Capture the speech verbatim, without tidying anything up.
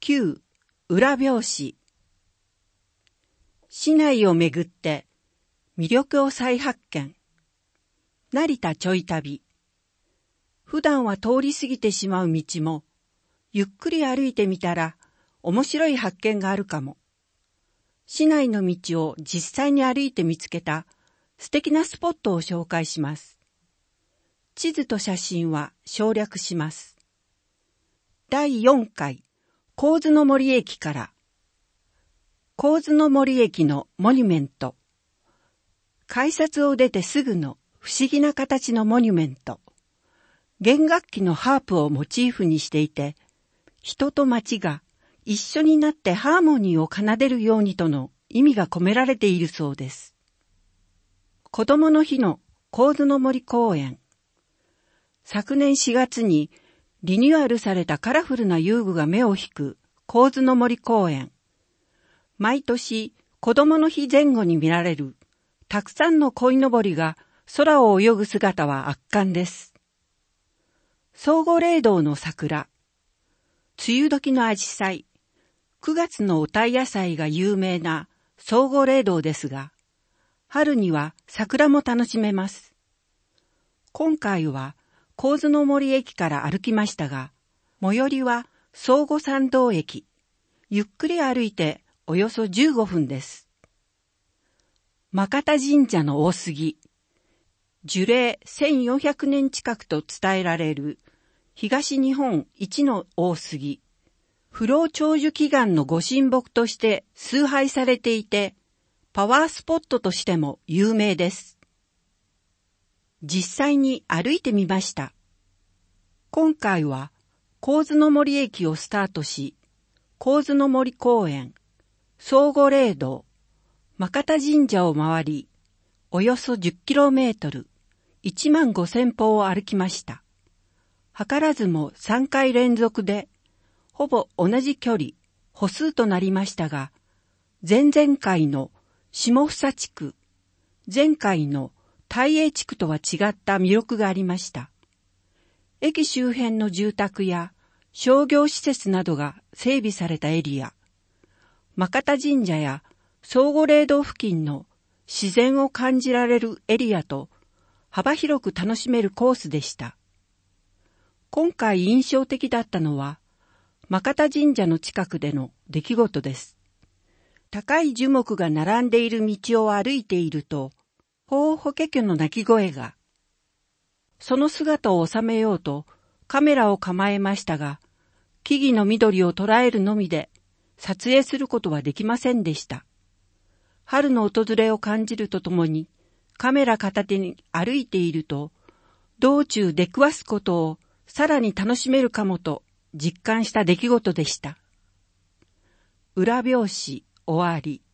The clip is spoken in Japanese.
きゅう裏表紙。市内をめぐって魅力を再発見。成田ちょい旅。普段は通り過ぎてしまう道も、ゆっくり歩いてみたら面白い発見があるかも。市内の道を実際に歩いて見つけた素敵なスポットを紹介します。地図と写真は省略します。だいよんかい、神津森駅から。神津森駅のモニュメント。改札を出てすぐの不思議な形のモニュメント。弦楽器のハープをモチーフにしていて、人と街が一緒になってハーモニーを奏でるようにとの意味が込められているそうです。子供の日の神津森公園。昨年しがつにリニューアルされたカラフルな遊具が目を引く神津森公園。毎年子供の日前後に見られるたくさんの鯉のぼりが空を泳ぐ姿は圧巻です。宗吾霊道の桜。梅雨時のアジサイ。くがつのお鯛野菜が有名な宗吾霊道ですが、春には桜も楽しめます。今回は神津森駅から歩きましたが、最寄りは宗吾参道駅。ゆっくり歩いておよそじゅうごふんです。真方神社の大杉。樹齢せんよんひゃくねん近くと伝えられる東日本一の大杉。不老長寿祈願のご神木として崇拝されていて、パワースポットとしても有名です。実際に歩いてみました。今回は神津森駅をスタートし、神津森公園、宗吾霊道、真方神社を回り、およそ じゅっキロメートル、いちまんごせんぽを歩きました。図らずもさんかい連続で、ほぼ同じ距離、歩数となりましたが、前々回の下房地区、前回の大栄地区とは違った魅力がありました。駅周辺の住宅や商業施設などが整備されたエリア、真方神社や宗吾霊道付近の自然を感じられるエリアと幅広く楽しめるコースでした。今回印象的だったのは、真方神社の近くでの出来事です。高い樹木が並んでいる道を歩いていると、ホーホケキョの鳴き声が。その姿を収めようとカメラを構えましたが、木々の緑を捉えるのみで撮影することはできませんでした。春の訪れを感じるとともに、カメラ片手に歩いていると、道中出くわすことをさらに楽しめるかもと実感した出来事でした。裏表紙終わり。